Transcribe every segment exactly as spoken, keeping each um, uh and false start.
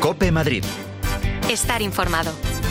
COPE Madrid. Estar informado.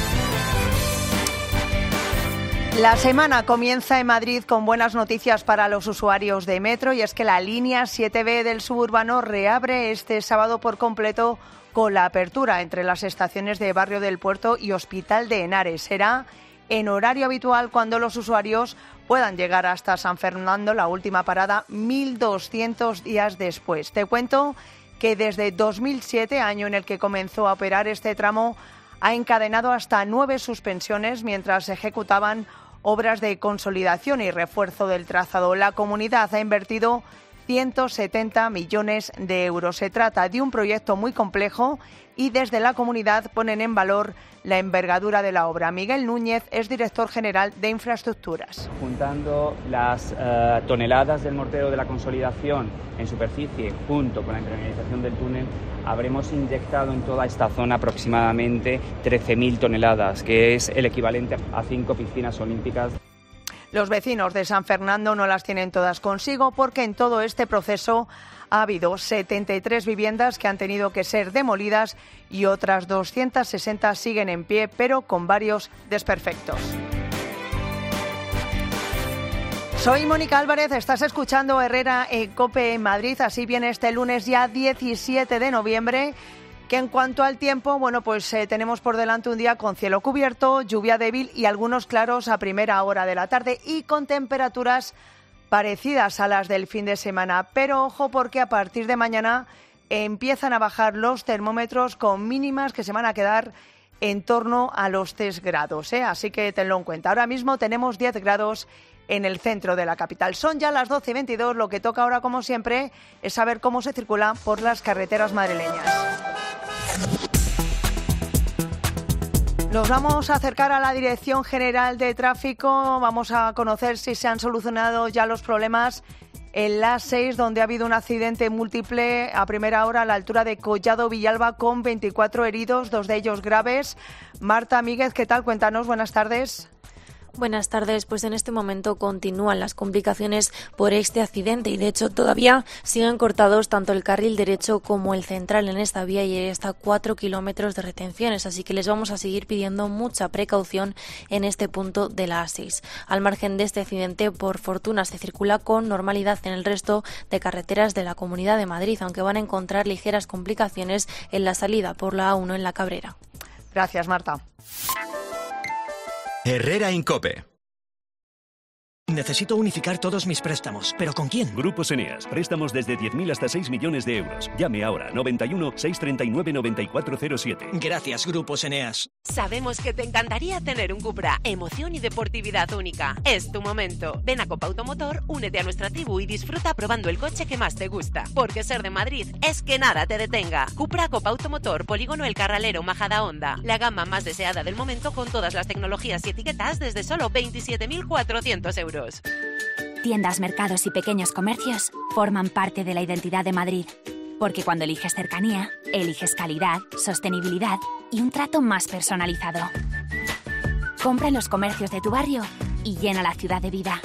La semana comienza en Madrid con buenas noticias para los usuarios de metro, y es que la línea siete B del suburbano reabre este sábado por completo con la apertura entre las estaciones de Barrio del Puerto y Hospital de Henares. Será en horario habitual cuando los usuarios puedan llegar hasta San Fernando, la última parada, mil doscientos días después. Te cuento que desde dos mil siete, año en el que comenzó a operar este tramo, ha encadenado hasta nueve suspensiones mientras se ejecutaban obras de consolidación y refuerzo del trazado. La comunidad ha invertido ciento setenta millones de euros. Se trata de un proyecto muy complejo y desde la comunidad ponen en valor la envergadura de la obra. Miguel Núñez es director general de Infraestructuras. Juntando las uh, toneladas del mortero de la consolidación en superficie junto con la impermeabilización del túnel, habremos inyectado en toda esta zona aproximadamente trece mil toneladas, que es el equivalente a cinco piscinas olímpicas. Los vecinos de San Fernando no las tienen todas consigo porque en todo este proceso ha habido setenta y tres viviendas que han tenido que ser demolidas y otras doscientas sesenta siguen en pie, pero con varios desperfectos. Soy Mónica Álvarez, estás escuchando Herrera en COPE en Madrid. Así viene este lunes ya diecisiete de noviembre, que en cuanto al tiempo, bueno, pues eh, tenemos por delante un día con cielo cubierto, lluvia débil y algunos claros a primera hora de la tarde y con temperaturas parecidas a las del fin de semana. Pero ojo, porque a partir de mañana empiezan a bajar los termómetros con mínimas que se van a quedar en torno a los tres grados, ¿eh? Así que tenlo en cuenta. Ahora mismo tenemos diez grados en el centro de la capital. Son ya las doce y veintidós. Lo que toca ahora, como siempre, es saber cómo se circula por las carreteras madrileñas. Nos vamos a acercar a la Dirección General de Tráfico. Vamos a conocer si se han solucionado ya los problemas en la A seis, donde ha habido un accidente múltiple a primera hora a la altura de Collado Villalba con veinticuatro heridos, dos de ellos graves. Marta Míguez, ¿qué tal? Cuéntanos, buenas tardes. Buenas tardes, pues en este momento continúan las complicaciones por este accidente y de hecho todavía siguen cortados tanto el carril derecho como el central en esta vía y hay hasta cuatro kilómetros de retenciones, así que les vamos a seguir pidiendo mucha precaución en este punto de la A seis. Al margen de este accidente, por fortuna se circula con normalidad en el resto de carreteras de la Comunidad de Madrid, aunque van a encontrar ligeras complicaciones en la salida por la A uno en la Cabrera. Gracias, Marta. Herrera en COPE. Necesito unificar todos mis préstamos, ¿pero con quién? Grupos Eneas. Préstamos desde diez mil hasta seis millones de euros. Llame ahora, noventa y uno, seiscientos treinta y nueve, noventa y cuatro cero siete. Gracias, Grupos Eneas. Sabemos que te encantaría tener un Cupra. Emoción y deportividad única. Es tu momento. Ven a Copa Automotor, únete a nuestra tribu y disfruta probando el coche que más te gusta. Porque ser de Madrid es que nada te detenga. Cupra Copa Automotor, Polígono El Carralero, Majadahonda. La gama más deseada del momento con todas las tecnologías y etiquetas desde solo veintisiete mil cuatrocientos euros. Tiendas, mercados y pequeños comercios forman parte de la identidad de Madrid. Porque cuando eliges cercanía, eliges calidad, sostenibilidad y un trato más personalizado. Compra en los comercios de tu barrio y llena la ciudad de vida.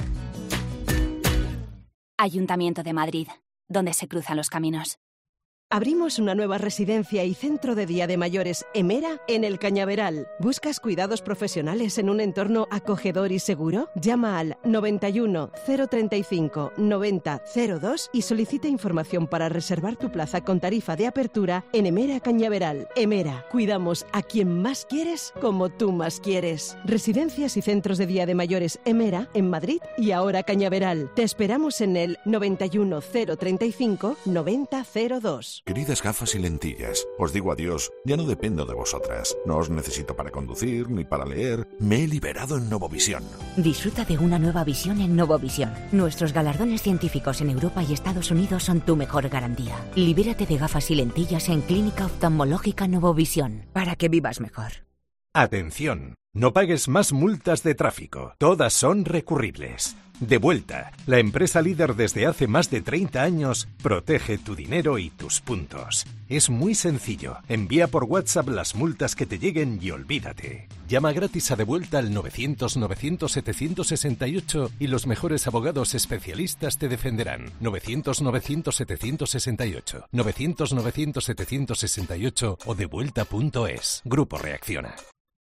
Ayuntamiento de Madrid, donde se cruzan los caminos. Abrimos una nueva residencia y centro de día de mayores Emera en el Cañaveral. ¿Buscas cuidados profesionales en un entorno acogedor y seguro? Llama al noventa y uno, cero treinta y cinco, noventa, cero dos y solicita información para reservar tu plaza con tarifa de apertura en Emera Cañaveral. Emera, cuidamos a quien más quieres como tú más quieres. Residencias y centros de día de mayores Emera en Madrid y ahora Cañaveral. Te esperamos en el noventa y uno, cero treinta y cinco, noventa, cero dos. Queridas gafas y lentillas, os digo adiós, ya no dependo de vosotras. No os necesito para conducir ni para leer. Me he liberado en Novovisión. Disfruta de una nueva visión en Novovisión. Nuestros galardones científicos en Europa y Estados Unidos son tu mejor garantía. Libérate de gafas y lentillas en Clínica Oftalmológica Novovisión para que vivas mejor. Atención. No pagues más multas de tráfico. Todas son recurribles. Devuelta, la empresa líder desde hace más de treinta años, protege tu dinero y tus puntos. Es muy sencillo. Envía por WhatsApp las multas que te lleguen y olvídate. Llama gratis a Devuelta al novecientos novecientos setecientos sesenta y ocho y los mejores abogados especialistas te defenderán. novecientos novecientos setecientos sesenta y ocho, novecientos novecientos setecientos sesenta y ocho o devuelta punto es. Grupo Reacciona.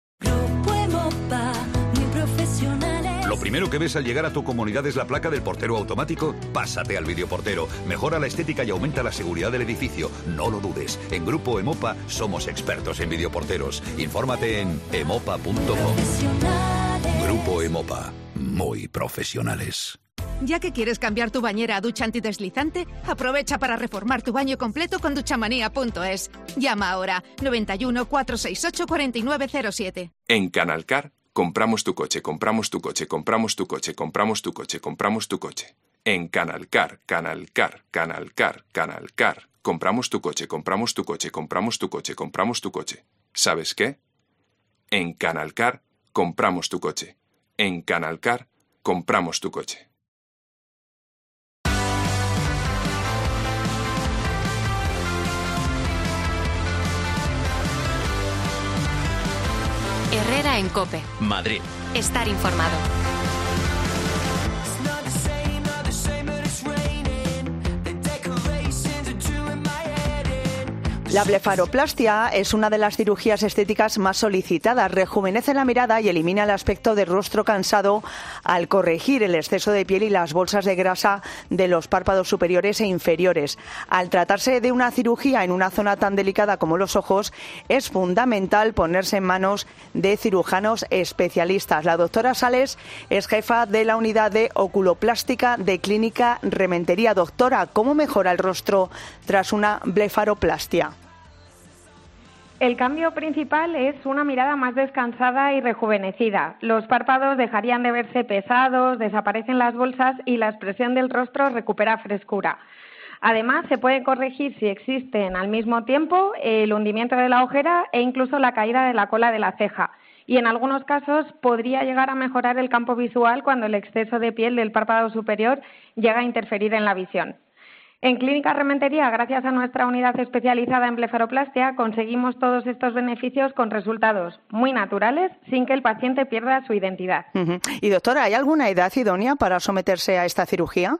Lo primero que ves al llegar a tu comunidad es la placa del portero automático. Pásate al videoportero. Mejora la estética y aumenta la seguridad del edificio. No lo dudes. En Grupo Emopa somos expertos en videoporteros. Infórmate en emopa punto com. Grupo Emopa. Muy profesionales. Ya que quieres cambiar tu bañera a ducha antideslizante, aprovecha para reformar tu baño completo con duchamanía punto es. Llama ahora noventa y uno, cuatrocientos sesenta y ocho, cuarenta y nueve cero siete. En Canalcar, compramos tu coche, compramos tu coche, compramos tu coche, compramos tu coche, compramos tu coche. En Canalcar, Canalcar, Canalcar, Canalcar. Compramos tu coche, compramos tu coche, compramos tu coche, compramos tu coche. ¿Sabes qué? En Canalcar, compramos tu coche. En Canalcar, compramos tu coche. Herrera en COPE. Madrid. Estar informado. La blefaroplastia es una de las cirugías estéticas más solicitadas. Rejuvenece la mirada y elimina el aspecto de rostro cansado al corregir el exceso de piel y las bolsas de grasa de los párpados superiores e inferiores. Al tratarse de una cirugía en una zona tan delicada como los ojos, es fundamental ponerse en manos de cirujanos especialistas. La doctora Sales es jefa de la unidad de oculoplástica de Clínica Rementería. Doctora, ¿cómo mejora el rostro tras una blefaroplastia? El cambio principal es una mirada más descansada y rejuvenecida. Los párpados dejarían de verse pesados, desaparecen las bolsas y la expresión del rostro recupera frescura. Además, se puede corregir si existen al mismo tiempo el hundimiento de la ojera e incluso la caída de la cola de la ceja. Y en algunos casos podría llegar a mejorar el campo visual cuando el exceso de piel del párpado superior llega a interferir en la visión. En Clínica Rementería, gracias a nuestra unidad especializada en blefaroplastia, conseguimos todos estos beneficios con resultados muy naturales, sin que el paciente pierda su identidad. Uh-huh. Y doctora, ¿hay alguna edad idónea para someterse a esta cirugía?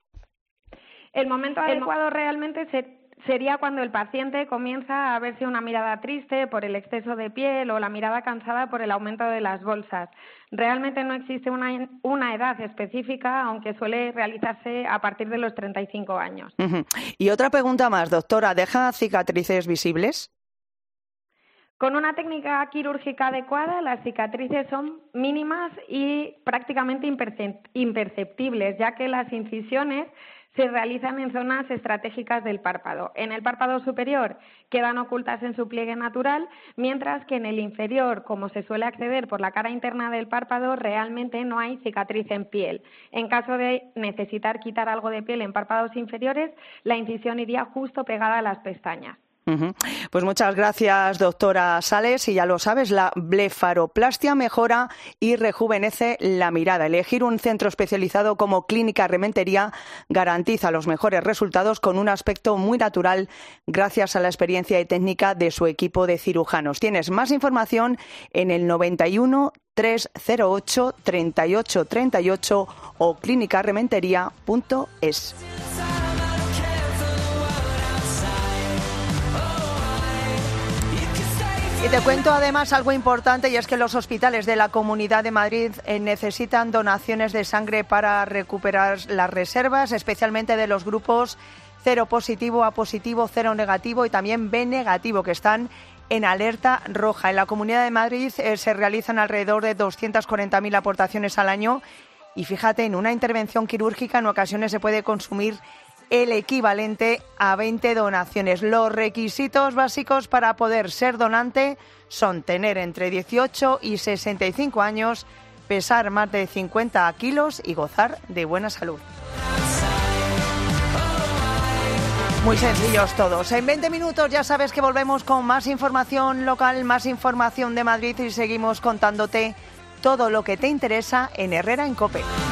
El momento adecuado realmente se sería cuando el paciente comienza a verse una mirada triste por el exceso de piel o la mirada cansada por el aumento de las bolsas. Realmente no existe una, una edad específica, aunque suele realizarse a partir de los treinta y cinco años. Uh-huh. Y otra pregunta más, doctora, ¿deja cicatrices visibles? Con una técnica quirúrgica adecuada, las cicatrices son mínimas y prácticamente imperceptibles, ya que las incisiones se realizan en zonas estratégicas del párpado. En el párpado superior quedan ocultas en su pliegue natural, mientras que en el inferior, como se suele acceder por la cara interna del párpado, realmente no hay cicatriz en piel. En caso de necesitar quitar algo de piel en párpados inferiores, la incisión iría justo pegada a las pestañas. Uh-huh. Pues muchas gracias, doctora Sales. Y ya lo sabes, la blefaroplastia mejora y rejuvenece la mirada. Elegir un centro especializado como Clínica Rementería garantiza los mejores resultados con un aspecto muy natural gracias a la experiencia y técnica de su equipo de cirujanos. Tienes más información en el noventa y uno, trescientos ocho, treinta y ocho treinta y ocho o clínica rementería punto es. Y te cuento además algo importante, y es que los hospitales de la Comunidad de Madrid eh, necesitan donaciones de sangre para recuperar las reservas, especialmente de los grupos cero positivo, A positivo, cero negativo y también B negativo, que están en alerta roja. En la Comunidad de Madrid eh, se realizan alrededor de doscientas cuarenta mil aportaciones al año y fíjate, en una intervención quirúrgica en ocasiones se puede consumir el equivalente a veinte donaciones. Los requisitos básicos para poder ser donante son tener entre dieciocho y sesenta y cinco años, pesar más de cincuenta kilos y gozar de buena salud. Muy sencillos todos. En veinte minutos ya sabes que volvemos con más información local, más información de Madrid y seguimos contándote todo lo que te interesa en Herrera en COPE.